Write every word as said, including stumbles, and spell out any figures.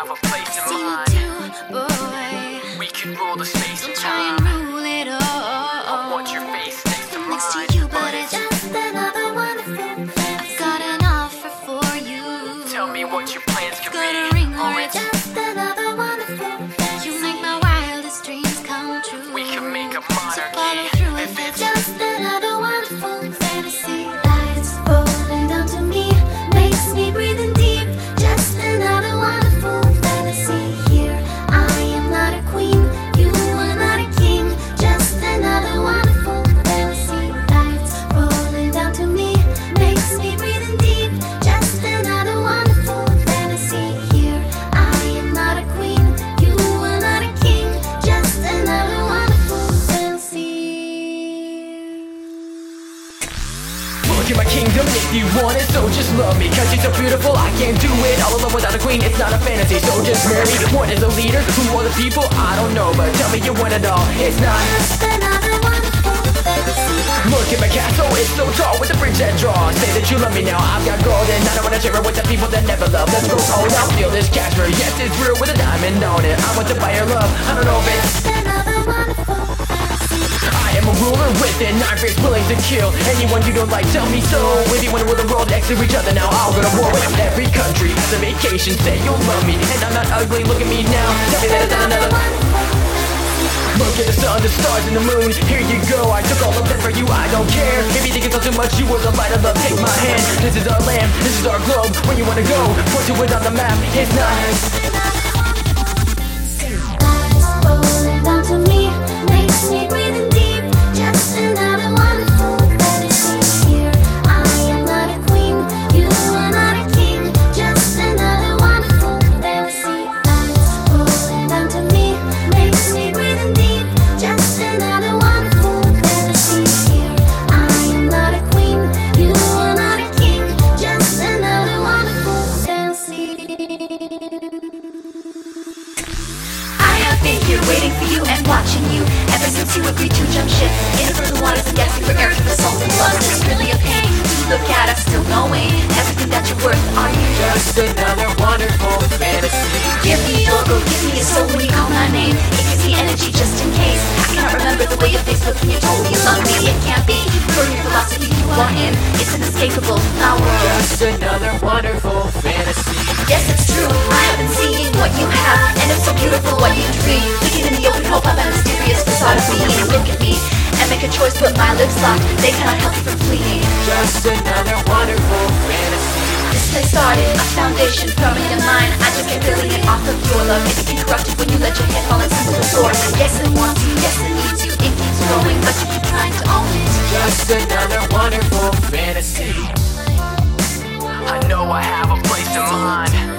have a place in See mind. you do, boy. We can rule the space and Don't try and time. rule it all. I want your face next to Next mine, to you, but but it's it's just another wonderful fantasy. I've got an offer for you. tell me what your plans could Got a be. ring Or or it's just another wonderful fantasy. You make my wildest dreams come true. we can make a So follow monarchy. through If with it. it's Just another wonderful fantasy. Lights falling down to me, makes me breathe in deep. Just another wonderful fantasy. Here I am not a queen, you are not a king. Just another wonderful fantasy. Lights falling down to me, makes me breathe in deep. Just another wonderful fantasy. Here I am not a queen, you are not a king. Just another wonderful fantasy. Look at my kingdom if you want it, so just love me. Cause she's so beautiful, I can't do it all alone without a queen, it's not a fantasy. So just marry me. What is a leader? Who are the people? I don't know, but tell me you want it all. It's not. Just another wonderful fantasy. Look at my castle, it's so tall with the bridge that draws. Say that you love me now, I've got gold and I don't wanna share it with the people that never love. Let's go cold, I'll steal this Casper. Yes, it's real with a diamond on it. I want to buy your love, I don't know if it's. Just another wonderful fantasy. I am a ruler with an iron fist willing to kill anyone you don't like, tell me so. If you wanna rule the world next to each other now, I'll go to war with every country as a vacation. Say you'll love me, and I'm not ugly, look at me now. Tell me that it's not another. Look at the sun, the stars, and the moon. Here you go, I took all of them for you, I don't care. If you think it's all too much, you were the light of love. Take my hand, this is our land, this is our globe. Where you wanna go, point to it on the map. It's not. Lights falling down to me, makes me breathe in deep. Just another wonderful fantasy. Here I am not a queen, you are not a king. Just another wonderful fantasy. Lights falling down to me, makes me breathe in deep. Just another wonderful fantasy. Here I am not a queen, you are not a king. Just another wonderful fantasy. I have been here waiting for you and watching you ever since you agreed to jump ship into frozen waters and gasping for air for the salt and blood. It's really a pain to look at us still knowing everything that you're worth. Are you Just another wonderful fantasy. Give me your go, give me a soul when you call my name. It gives me energy just in case. I cannot remember the way your face looked when you told me you love me. It can't be for your philosophy you are in. It's inescapable, our world. Just another wonderful fantasy. Yes, it's true, I have been seeing what you have, and it's so beautiful what you dream. Looking in the open hope of a mysterious facade of being. Look at me and make a choice, but my lips locked, they cannot help you from fleeing. Just another wonderful fantasy. This place started a foundation, permanent in mine. I just kept building it off of your love. It became corrupted when you let your head fall into the floor. Yes, it wants you, yes, it needs you. It keeps growing, but you keep trying to own it. Just another wonderful fantasy. I know I have a place in mind.